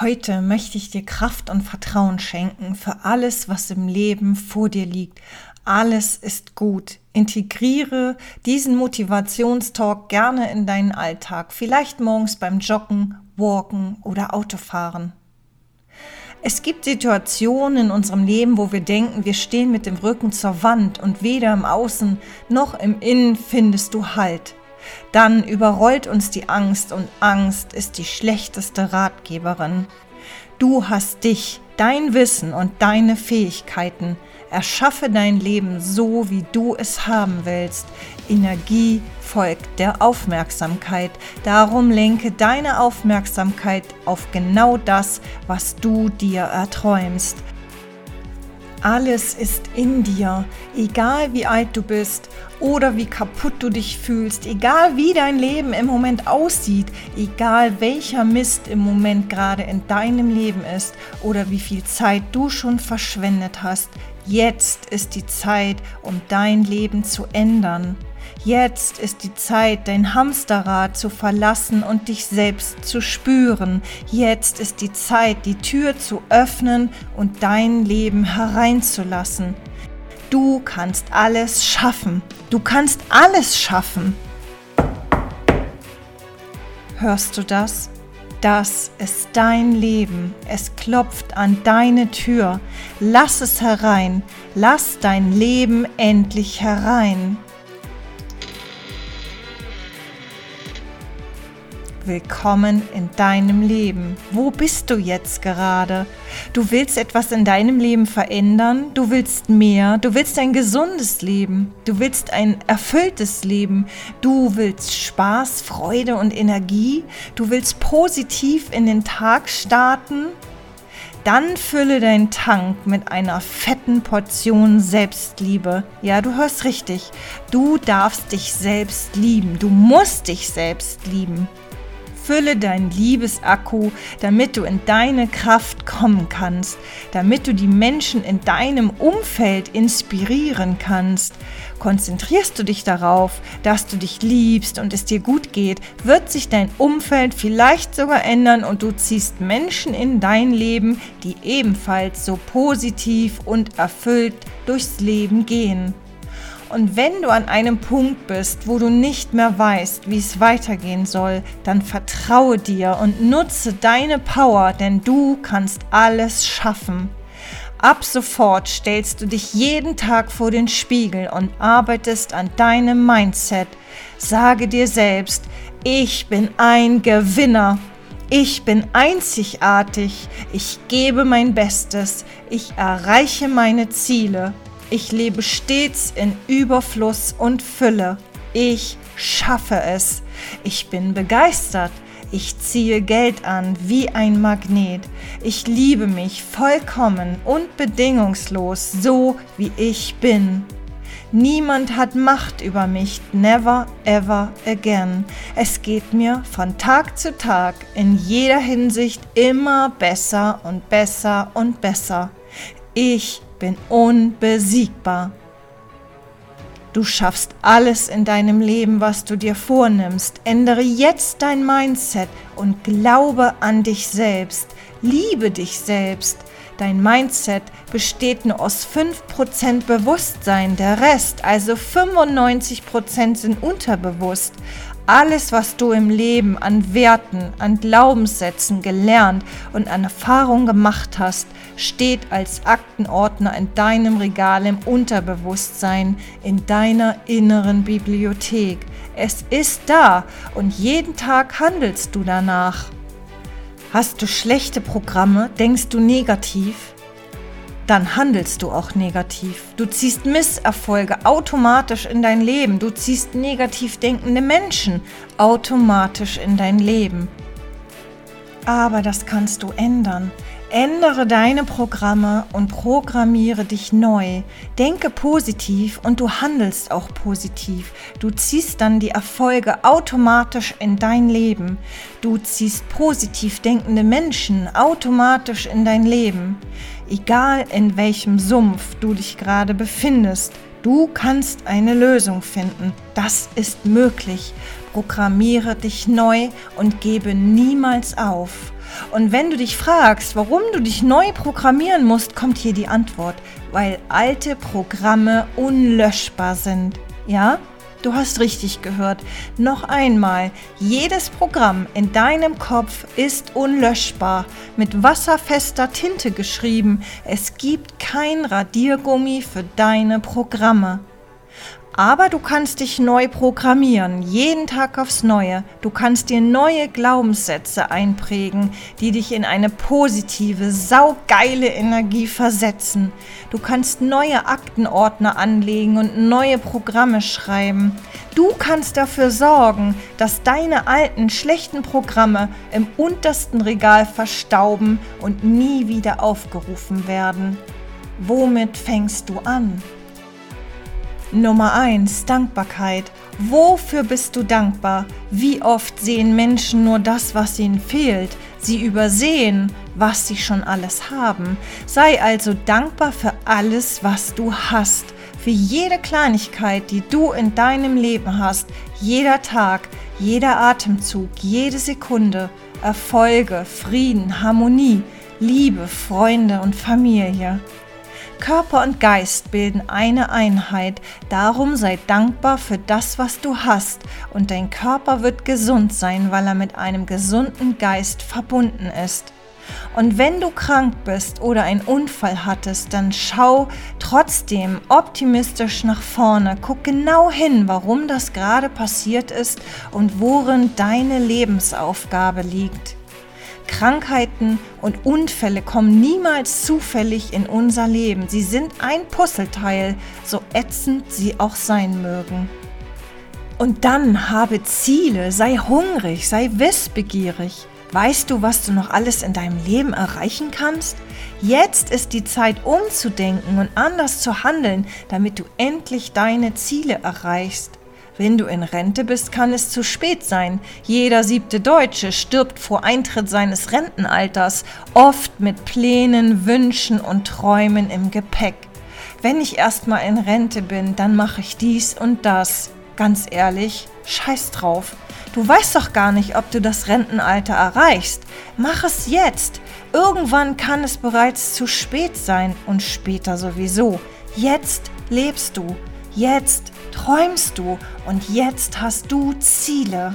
Heute möchte ich dir Kraft und Vertrauen schenken für alles, was im Leben vor dir liegt. Alles ist gut. Integriere diesen Motivationstalk gerne in deinen Alltag, vielleicht morgens beim Joggen, Walken oder Autofahren. Es gibt Situationen in unserem Leben, wo wir denken, wir stehen mit dem Rücken zur Wand und weder im Außen noch im Innen findest du Halt. Dann überrollt uns die Angst und Angst ist die schlechteste Ratgeberin. Du hast dich, dein Wissen und deine Fähigkeiten. Erschaffe dein Leben so, wie du es haben willst. Energie folgt der Aufmerksamkeit. Darum lenke deine Aufmerksamkeit auf genau das, was du dir erträumst. Alles ist in dir, egal wie alt du bist oder wie kaputt du dich fühlst, egal wie dein Leben im Moment aussieht, egal welcher Mist im Moment gerade in deinem Leben ist oder wie viel Zeit du schon verschwendet hast. Jetzt ist die Zeit, um dein Leben zu ändern. Jetzt ist die Zeit, dein Hamsterrad zu verlassen und dich selbst zu spüren. Jetzt ist die Zeit, die Tür zu öffnen und dein Leben hereinzulassen. Du kannst alles schaffen. Du kannst alles schaffen. Hörst du das? Das ist dein Leben. Es klopft an deine Tür. Lass es herein. Lass dein Leben endlich herein. Willkommen in deinem Leben. Wo bist du jetzt gerade? Du willst etwas in deinem Leben verändern, du willst mehr, du willst ein gesundes Leben, du willst ein erfülltes Leben, du willst Spaß, Freude und Energie, du willst positiv in den Tag starten. Dann fülle deinen Tank mit einer fetten Portion Selbstliebe. Ja, du hörst richtig. Du darfst dich selbst lieben. Du musst dich selbst lieben. Fülle deinen Liebesakku, damit du in deine Kraft kommen kannst, damit du die Menschen in deinem Umfeld inspirieren kannst. Konzentrierst du dich darauf, dass du dich liebst und es dir gut geht, wird sich dein Umfeld vielleicht sogar ändern und du ziehst Menschen in dein Leben, die ebenfalls so positiv und erfüllt durchs Leben gehen. Und wenn du an einem Punkt bist, wo du nicht mehr weißt, wie es weitergehen soll, dann vertraue dir und nutze deine Power, denn du kannst alles schaffen. Ab sofort stellst du dich jeden Tag vor den Spiegel und arbeitest an deinem Mindset. Sage dir selbst, ich bin ein Gewinner. Ich bin einzigartig. Ich gebe mein Bestes. Ich erreiche meine Ziele. Ich lebe stets in Überfluss und Fülle. Ich schaffe es. Ich bin begeistert. Ich ziehe Geld an wie ein Magnet. Ich liebe mich vollkommen und bedingungslos, so wie ich bin. Niemand hat Macht über mich, never ever again. Es geht mir von Tag zu Tag in jeder Hinsicht immer besser und besser und besser. Ich bin unbesiegbar. Du schaffst alles in deinem Leben, was du dir vornimmst. Ändere jetzt dein Mindset und glaube an dich selbst. Liebe dich selbst. Dein Mindset besteht nur aus 5% Bewusstsein. Der Rest, also 95%, sind unterbewusst. Alles, was du im Leben an Werten, an Glaubenssätzen gelernt und an Erfahrung gemacht hast, steht als Aktenordner in deinem Regal im Unterbewusstsein, in deiner inneren Bibliothek. Es ist da und jeden Tag handelst du danach. Hast du schlechte Programme? Denkst du negativ? Dann handelst du auch negativ. Du ziehst Misserfolge automatisch in dein Leben. Du ziehst negativ denkende Menschen automatisch in dein Leben. Aber das kannst du ändern. Ändere deine Programme und programmiere dich neu. Denke positiv und du handelst auch positiv. Du ziehst dann die Erfolge automatisch in dein Leben. Du ziehst positiv denkende Menschen automatisch in dein Leben. Egal in welchem Sumpf du dich gerade befindest, du kannst eine Lösung finden. Das ist möglich. Programmiere dich neu und gebe niemals auf. Und wenn du dich fragst, warum du dich neu programmieren musst, kommt hier die Antwort. Weil alte Programme unlöschbar sind. Ja? Du hast richtig gehört. Noch einmal, jedes Programm in deinem Kopf ist unlöschbar, mit wasserfester Tinte geschrieben. Es gibt kein Radiergummi für deine Programme. Aber du kannst dich neu programmieren, jeden Tag aufs Neue. Du kannst dir neue Glaubenssätze einprägen, die dich in eine positive, saugeile Energie versetzen. Du kannst neue Aktenordner anlegen und neue Programme schreiben. Du kannst dafür sorgen, dass deine alten, schlechten Programme im untersten Regal verstauben und nie wieder aufgerufen werden. Womit fängst du an? Nummer 1, Dankbarkeit. Wofür bist du dankbar? Wie oft sehen Menschen nur das, was ihnen fehlt? Sie übersehen, was sie schon alles haben. Sei also dankbar für alles, was du hast. Für jede Kleinigkeit, die du in deinem Leben hast. Jeder Tag, jeder Atemzug, jede Sekunde. Erfolge, Frieden, Harmonie, Liebe, Freunde und Familie. Körper und Geist bilden eine Einheit, darum sei dankbar für das, was du hast, und dein Körper wird gesund sein, weil er mit einem gesunden Geist verbunden ist. Und wenn du krank bist oder einen Unfall hattest, dann schau trotzdem optimistisch nach vorne, guck genau hin, warum das gerade passiert ist und worin deine Lebensaufgabe liegt. Krankheiten und Unfälle kommen niemals zufällig in unser Leben. Sie sind ein Puzzleteil, so ätzend sie auch sein mögen. Und dann habe Ziele, sei hungrig, sei wissbegierig. Weißt du, was du noch alles in deinem Leben erreichen kannst? Jetzt ist die Zeit, umzudenken und anders zu handeln, damit du endlich deine Ziele erreichst. Wenn du in Rente bist, kann es zu spät sein. Jeder 7. Deutsche stirbt vor Eintritt seines Rentenalters, oft mit Plänen, Wünschen und Träumen im Gepäck. Wenn ich erstmal in Rente bin, dann mache ich dies und das. Ganz ehrlich, scheiß drauf. Du weißt doch gar nicht, ob du das Rentenalter erreichst. Mach es jetzt. Irgendwann kann es bereits zu spät sein und später sowieso. Jetzt lebst du. Jetzt träumst du und jetzt hast du Ziele.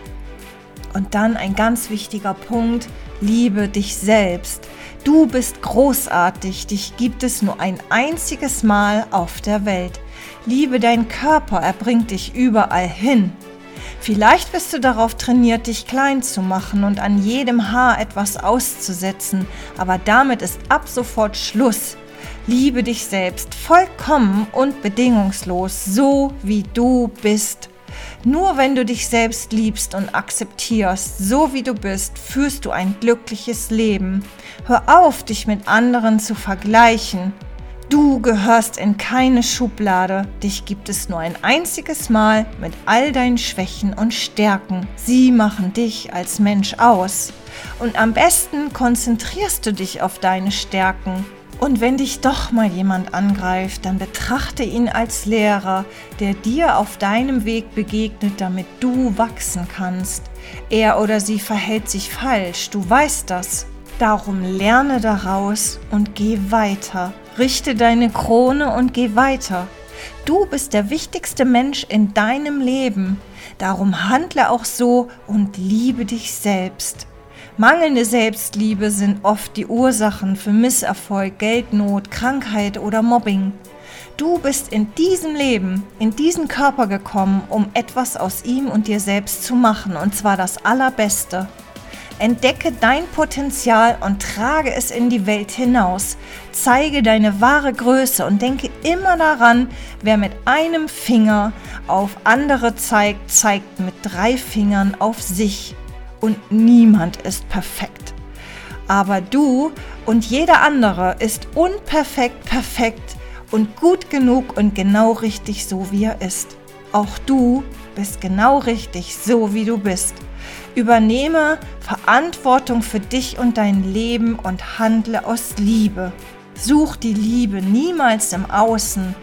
Und dann ein ganz wichtiger Punkt, liebe dich selbst. Du bist großartig, dich gibt es nur ein einziges Mal auf der Welt. Liebe deinen Körper, er bringt dich überall hin. Vielleicht bist du darauf trainiert, dich klein zu machen und an jedem Haar etwas auszusetzen, aber damit ist ab sofort Schluss. Liebe dich selbst vollkommen und bedingungslos, so wie du bist. Nur wenn du dich selbst liebst und akzeptierst, so wie du bist, führst du ein glückliches Leben. Hör auf, dich mit anderen zu vergleichen. Du gehörst in keine Schublade. Dich gibt es nur ein einziges Mal mit all deinen Schwächen und Stärken. Sie machen dich als Mensch aus. Und am besten konzentrierst du dich auf deine Stärken. Und wenn dich doch mal jemand angreift, dann betrachte ihn als Lehrer, der dir auf deinem Weg begegnet, damit du wachsen kannst. Er oder sie verhält sich falsch, du weißt das. Darum lerne daraus und geh weiter. Richte deine Krone und geh weiter. Du bist der wichtigste Mensch in deinem Leben. Darum handle auch so und liebe dich selbst. Mangelnde Selbstliebe sind oft die Ursachen für Misserfolg, Geldnot, Krankheit oder Mobbing. Du bist in diesem Leben, in diesen Körper gekommen, um etwas aus ihm und dir selbst zu machen, und zwar das Allerbeste. Entdecke dein Potenzial und trage es in die Welt hinaus. Zeige deine wahre Größe und denke immer daran, wer mit einem Finger auf andere zeigt, zeigt mit 3 Fingern auf sich. Und niemand ist perfekt. Aber du und jeder andere ist unperfekt perfekt und gut genug und genau richtig so, wie er ist. Auch du bist genau richtig so, wie du bist. Übernehme Verantwortung für dich und dein Leben und handle aus Liebe. Such die Liebe niemals im Außen.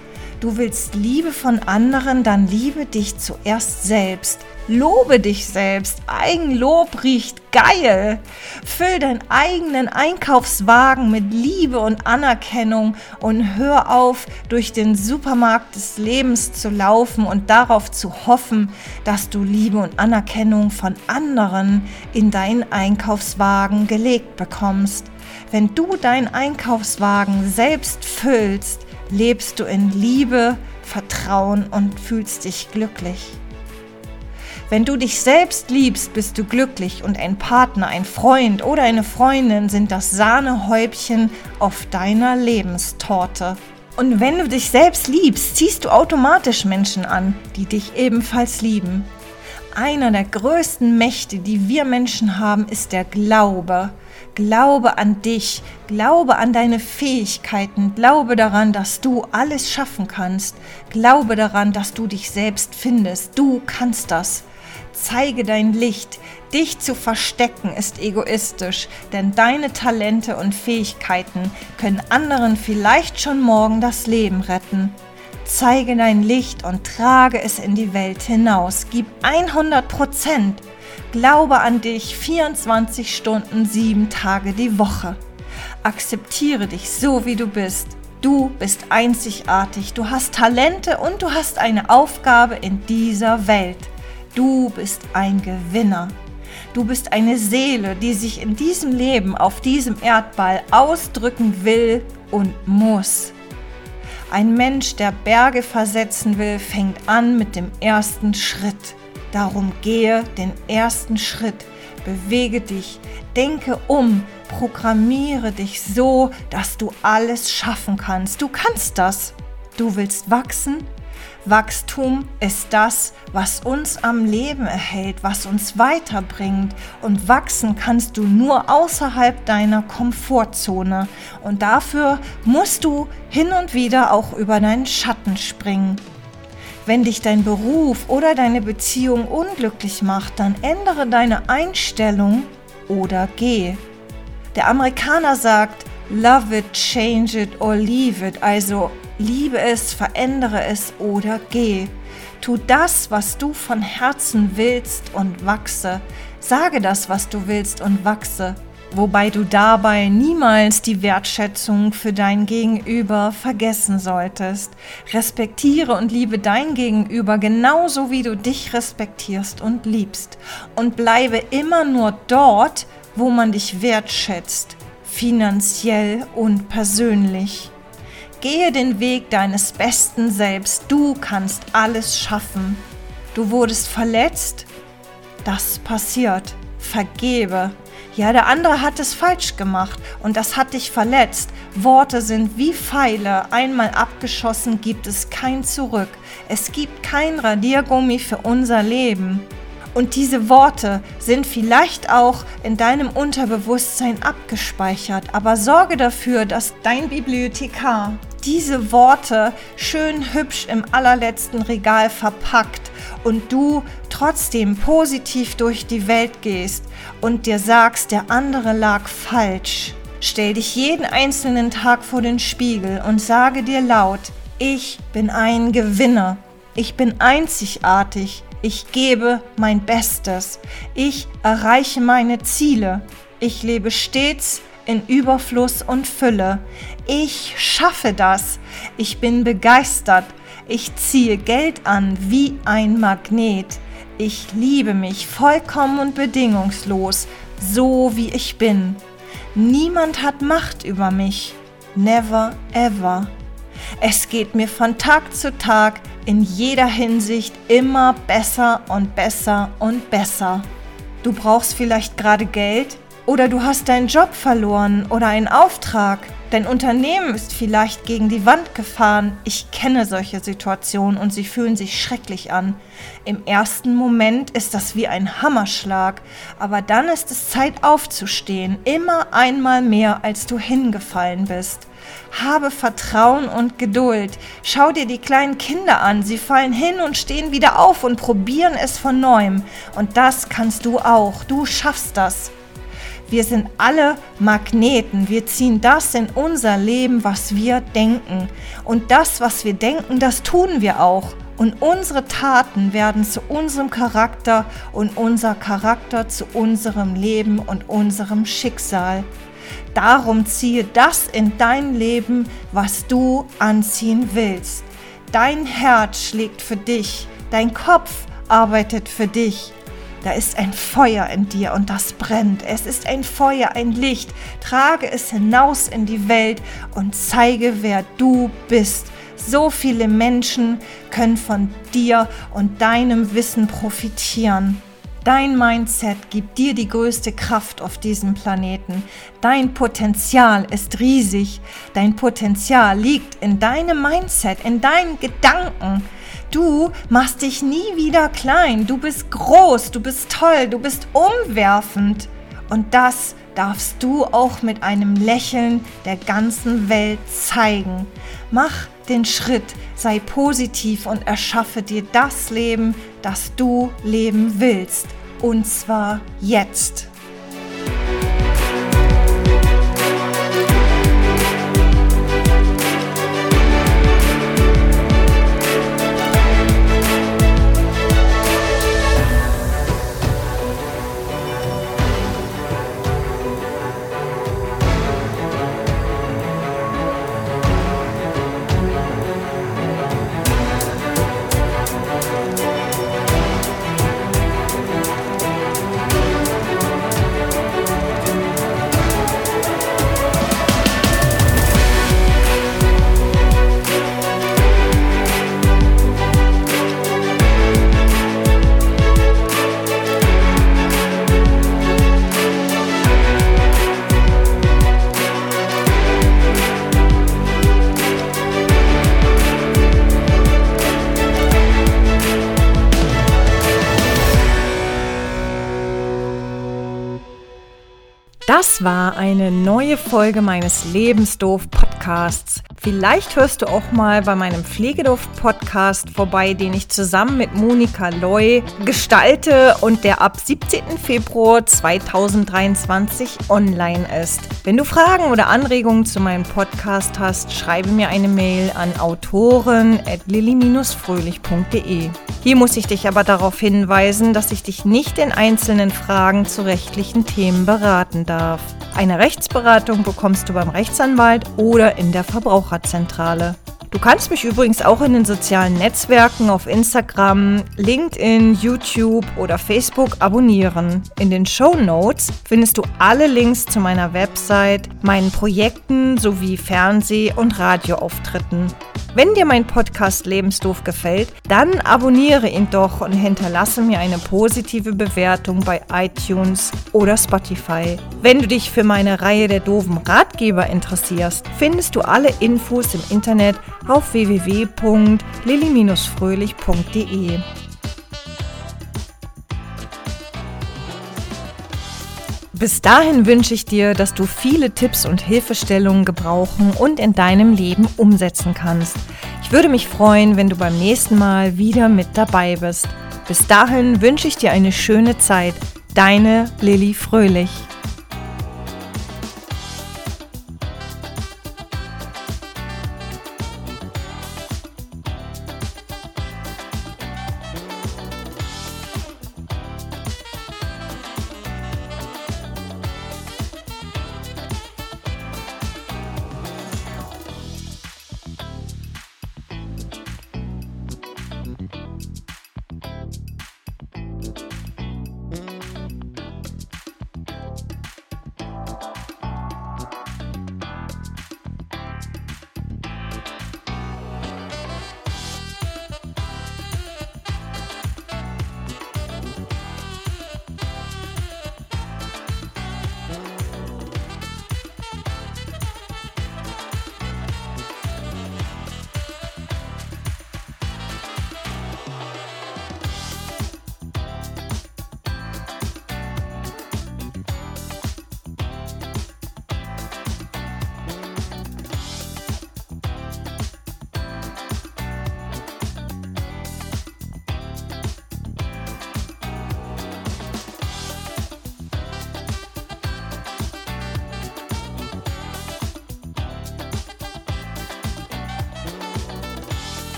Du willst Liebe von anderen, dann liebe dich zuerst selbst. Lobe dich selbst. Eigenlob riecht geil. Füll deinen eigenen Einkaufswagen mit Liebe und Anerkennung und hör auf, durch den Supermarkt des Lebens zu laufen und darauf zu hoffen, dass du Liebe und Anerkennung von anderen in deinen Einkaufswagen gelegt bekommst. Wenn du deinen Einkaufswagen selbst füllst, lebst du in Liebe, Vertrauen und fühlst dich glücklich. Wenn du dich selbst liebst, bist du glücklich und ein Partner, ein Freund oder eine Freundin sind das Sahnehäubchen auf deiner Lebenstorte. Und wenn du dich selbst liebst, ziehst du automatisch Menschen an, die dich ebenfalls lieben. Einer der größten Mächte, die wir Menschen haben, ist der Glaube. Glaube an dich, glaube an deine Fähigkeiten, glaube daran, dass du alles schaffen kannst. Glaube daran, dass du dich selbst findest. Du kannst das. Zeige dein Licht. Dich zu verstecken ist egoistisch, denn deine Talente und Fähigkeiten können anderen vielleicht schon morgen das Leben retten. Zeige dein Licht und trage es in die Welt hinaus. Gib 100%. Glaube an dich 24 Stunden, 7 Tage die Woche. Akzeptiere dich so, wie du bist. Du bist einzigartig, du hast Talente und du hast eine Aufgabe in dieser Welt. Du bist ein Gewinner. Du bist eine Seele, die sich in diesem Leben auf diesem Erdball ausdrücken will und muss. Ein Mensch, der Berge versetzen will, fängt an mit dem ersten Schritt. Darum gehe den ersten Schritt, bewege dich, denke um, programmiere dich so, dass du alles schaffen kannst. Du kannst das. Du willst wachsen? Wachstum ist das, was uns am Leben erhält, was uns weiterbringt. Und wachsen kannst du nur außerhalb deiner Komfortzone. Und dafür musst du hin und wieder auch über deinen Schatten springen. Wenn dich dein Beruf oder deine Beziehung unglücklich macht, dann ändere deine Einstellung oder geh. Der Amerikaner sagt, love it, change it or leave it, also liebe es, verändere es oder geh. Tu das, was du von Herzen willst und wachse. Sage das, was du willst und wachse. Wobei du dabei niemals die Wertschätzung für dein Gegenüber vergessen solltest. Respektiere und liebe dein Gegenüber genauso wie du dich respektierst und liebst. Und bleibe immer nur dort, wo man dich wertschätzt, finanziell und persönlich. Gehe den Weg deines besten Selbst. Du kannst alles schaffen. Du wurdest verletzt? Das passiert. Vergebe. Ja, der andere hat es falsch gemacht und das hat dich verletzt. Worte sind wie Pfeile. Einmal abgeschossen gibt es kein Zurück. Es gibt kein Radiergummi für unser Leben. Und diese Worte sind vielleicht auch in deinem Unterbewusstsein abgespeichert. Aber sorge dafür, dass dein Bibliothekar diese Worte schön hübsch im allerletzten Regal verpackt und du trotzdem positiv durch die Welt gehst und dir sagst, der andere lag falsch. Stell dich jeden einzelnen Tag vor den Spiegel und sage dir laut, ich bin ein Gewinner, ich bin einzigartig, ich gebe mein Bestes, ich erreiche meine Ziele, ich lebe stets in Überfluss und Fülle. Ich schaffe das. Ich bin begeistert. Ich ziehe Geld an wie ein Magnet. Ich liebe mich vollkommen und bedingungslos, so wie ich bin. Niemand hat Macht über mich. Never ever. Es geht mir von Tag zu Tag in jeder Hinsicht immer besser und besser und besser. Du brauchst vielleicht gerade Geld? Oder du hast deinen Job verloren oder einen Auftrag. Dein Unternehmen ist vielleicht gegen die Wand gefahren. Ich kenne solche Situationen und sie fühlen sich schrecklich an. Im ersten Moment ist das wie ein Hammerschlag, aber dann ist es Zeit aufzustehen, immer einmal mehr, als du hingefallen bist. Habe Vertrauen und Geduld. Schau dir die kleinen Kinder an. Sie fallen hin und stehen wieder auf und probieren es von neuem. Und das kannst du auch. Du schaffst das. Wir sind alle Magneten. Wir ziehen das in unser Leben, was wir denken. Und das, was wir denken, das tun wir auch. Und unsere Taten werden zu unserem Charakter und unser Charakter zu unserem Leben und unserem Schicksal. Darum ziehe das in dein Leben, was du anziehen willst. Dein Herz schlägt für dich, dein Kopf arbeitet für dich. Da ist ein Feuer in dir und das brennt. Es ist ein Feuer, ein Licht. Trage es hinaus in die Welt und zeige, wer du bist. So viele Menschen können von dir und deinem Wissen profitieren. Dein Mindset gibt dir die größte Kraft auf diesem Planeten. Dein Potenzial ist riesig. Dein Potenzial liegt in deinem Mindset, in deinen Gedanken. Du machst dich nie wieder klein. Du bist groß, du bist toll, du bist umwerfend. Und das darfst du auch mit einem Lächeln der ganzen Welt zeigen. Mach den Schritt, sei positiv und erschaffe dir das Leben, das du leben willst. Und zwar jetzt. Das war eine neue Folge meines Lebensdoof-Podcasts. Vielleicht hörst du auch mal bei meinem Pflegedoof-Podcast vorbei, den ich zusammen mit Monika Loy gestalte und der ab 17. Februar 2023 online ist. Wenn du Fragen oder Anregungen zu meinem Podcast hast, schreibe mir eine Mail an autoren@lilli-fröhlich.de. Hier muss ich dich aber darauf hinweisen, dass ich dich nicht in einzelnen Fragen zu rechtlichen Themen beraten darf. Eine Rechtsberatung bekommst du beim Rechtsanwalt oder in der Verbraucherzentrale. Du kannst mich übrigens auch in den sozialen Netzwerken auf Instagram, LinkedIn, YouTube oder Facebook abonnieren. In den Shownotes findest du alle Links zu meiner Website, meinen Projekten sowie Fernseh- und Radioauftritten. Wenn dir mein Podcast Lebensdoof gefällt, dann abonniere ihn doch und hinterlasse mir eine positive Bewertung bei iTunes oder Spotify. Wenn du dich für meine Reihe der doofen Ratgeber interessierst, findest du alle Infos im Internet auf www.lilli-fröhlich.de. Bis dahin wünsche ich dir, dass du viele Tipps und Hilfestellungen gebrauchen und in deinem Leben umsetzen kannst. Ich würde mich freuen, wenn du beim nächsten Mal wieder mit dabei bist. Bis dahin wünsche ich dir eine schöne Zeit. Deine Lilli Fröhlich.